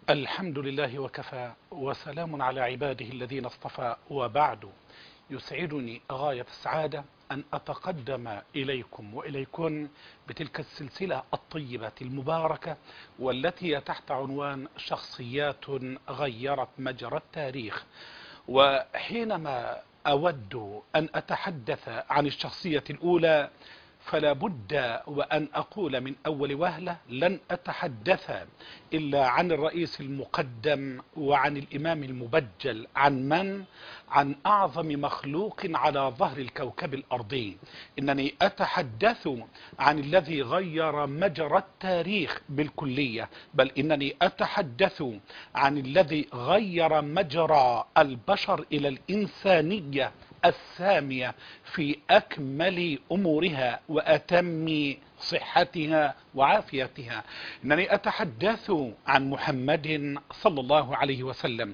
الحمد لله وكفى وسلام على عباده الذين اصطفى، وبعد. يسعدني غاية السعادة أن أتقدم إليكم وإليكن بتلك السلسلة الطيبة المباركة والتي تحت عنوان شخصيات غيرت مجرى التاريخ. وحينما أود أن أتحدث عن الشخصية الأولى فلا بد وأن أقول من أول وهلة لن أتحدث إلا عن الرئيس المقدم وعن الإمام المبجل. عن أعظم مخلوق على ظهر الكوكب الأرضي. إنني أتحدث عن الذي غير مجرى التاريخ بالكلية، بل إنني أتحدث عن الذي غير مجرى البشر إلى الإنسانية السامية في أكمل أمورها وأتم صحتها وعافيتها. إنني أتحدث عن محمد صلى الله عليه وسلم،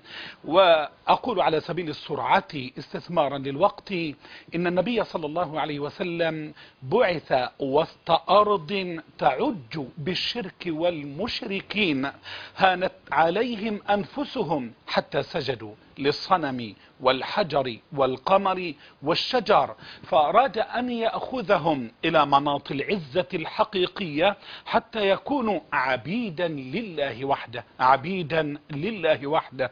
وأقول على سبيل السرعة استثمارا للوقت إن النبي صلى الله عليه وسلم بعث وسط أرض تعج بالشرك والمشركين، هانت عليهم أنفسهم حتى سجدوا للصنم والحجر والقمر والشجر، فأراد أن يأخذهم إلى مناط العزة الحقيقية حتى يكونوا عبيدا لله وحده، عبيدا لله وحده،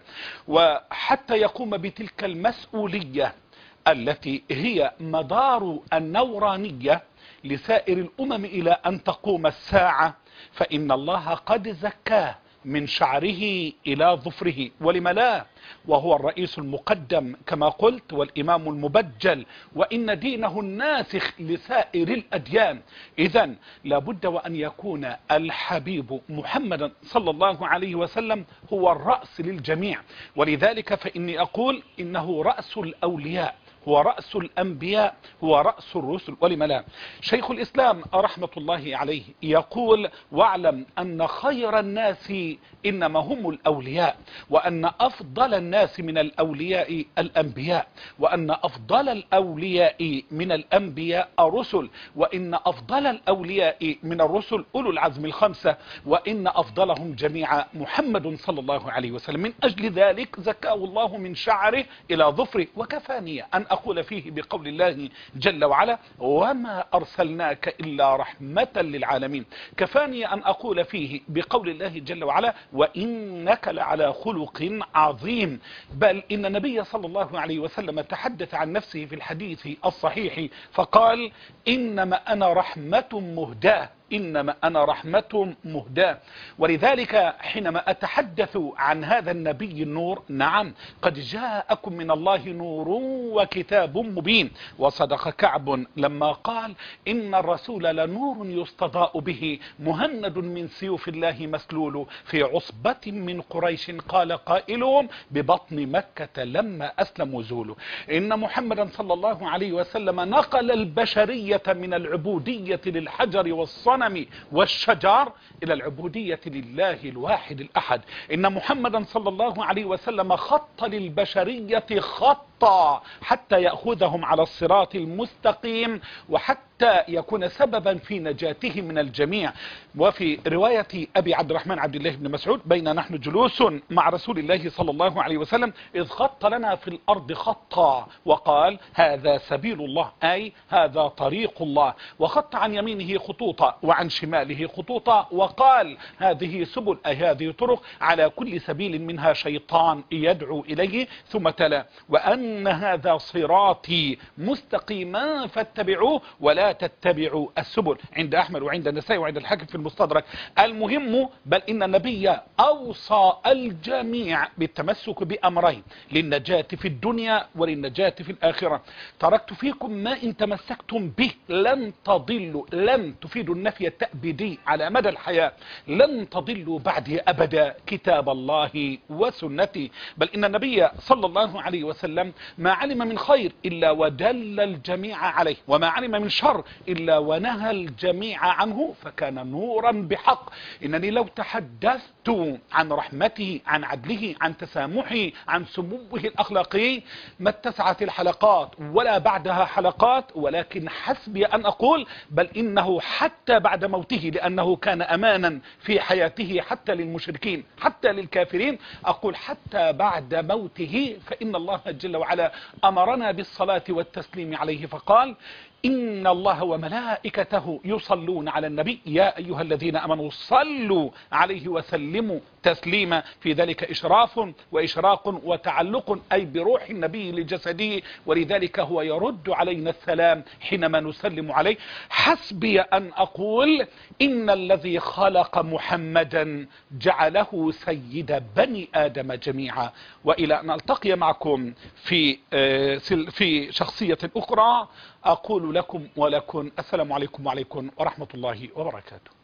وحتى يقوم بتلك المسؤولية التي هي مدار النورانية لسائر الأمم إلى أن تقوم الساعة. فإن الله قد زكاه من شعره إلى ظفره، ولم لا، وهو الرئيس المقدم كما قلت والإمام المبجل، وإن دينه الناسخ لسائر الأديان. إذن لابد وأن يكون الحبيب محمد صلى الله عليه وسلم هو الرأس للجميع، ولذلك فإني أقول إنه رأس الأولياء، هو رأس الأنبياء، هو رأس الرسل، ولم لا. شيخ الإسلام رحمة الله عليه يقول: واعلم أن خير الناس إنما هم الأولياء، وأن أفضل الناس من الأولياء الأنبياء، وأن أفضل الأولياء من الأنبياء الرسل، وإن أفضل الأولياء من الرسل أولو العزم الخمسة، وإن أفضلهم جميعا محمد صلى الله عليه وسلم. من أجل ذلك زكاه الله من شعره إلى ظفره. وكفاني أن أقول فيه بقول الله جل وعلا: وما أرسلناك إلا رحمة للعالمين. كفاني أن أقول فيه بقول الله جل وعلا: وإنك لعلى خلق عظيم. بل إن النبي صلى الله عليه وسلم تحدث عن نفسه في الحديث الصحيح فقال: إنما أنا رحمة مهداة، إنما أنا رحمة مهداة. ولذلك حينما أتحدث عن هذا النبي النور، نعم قد جاءكم من الله نور وكتاب مبين. وصدق كعب لما قال: إن الرسول لنور يستضاء به، مهند من سيوف الله مسلول، في عصبة من قريش قال قائلهم ببطن مكة لما أسلموا زولوا. إن محمدا صلى الله عليه وسلم نقل البشرية من العبودية للحجر والصنم والشجر إلى العبودية لله الواحد الأحد. إن محمدا صلى الله عليه وسلم خط للبشرية خطا حتى يأخذهم على الصراط المستقيم، وحتى يكون سببا في نجاتهم من الجميع. وفي رواية أبي عبد الرحمن عبد الله بن مسعود: بين نحن جلوس مع رسول الله صلى الله عليه وسلم إذ خط لنا في الأرض خطا وقال: هذا سبيل الله، أي هذا طريق الله. وخط عن يمينه خطوطا وعن شماله خطوطا وقال: هذه سبل، أي هذه طرق، على كل سبيل منها شيطان يدعو إليه. ثم تلا: وأن هذا صراطي مستقيما فاتبعوه ولا تتبعوا السبل، عند أحمد وعند النسائي وعند الحاكم في المستدرك. المهم بل إن النبي أوصى الجميع بالتمسك بأمرين للنجاة في الدنيا وللنجاة في الآخرة: تركت فيكم ما إن تمسكتم به لن تضلوا. لن تفيد النفي التأبيدي على مدى الحياة، لن تضلوا بعدي أبدا كتاب الله وسنتي. بل إن النبي صلى الله عليه وسلم ما علم من خير إلا ودل الجميع عليه، وما علم من شر المنكر إلا ونهى الجميع عنه فكان نورا بحق. إنني لو تحدثت عن رحمته، عن عدله، عن تسامحه، عن سموه الأخلاقي ما اتسعت الحلقات ولا بعدها حلقات، ولكن حسبي أن أقول بل إنه حتى بعد موته، لأنه كان أمانا في حياته حتى للمشركين حتى للكافرين، أقول حتى بعد موته فإن الله جل وعلا أمرنا بالصلاة والتسليم عليه فقال إن الله وملائكته يصلون على النبي يا أيها الذين أمنوا صلوا عليه وسلموا تسليما. في ذلك إشراف وإشراق وتعلق أي بروح النبي لجسده، ولذلك هو يرد علينا السلام حينما نسلم عليه. حسبي أن أقول إن الذي خلق محمدا جعله سيد بني آدم جميعا. وإلى أن ألتقي معكم في شخصية أخرى، أقول لكم ولكم السلام عليكم وعليكم ورحمة الله وبركاته.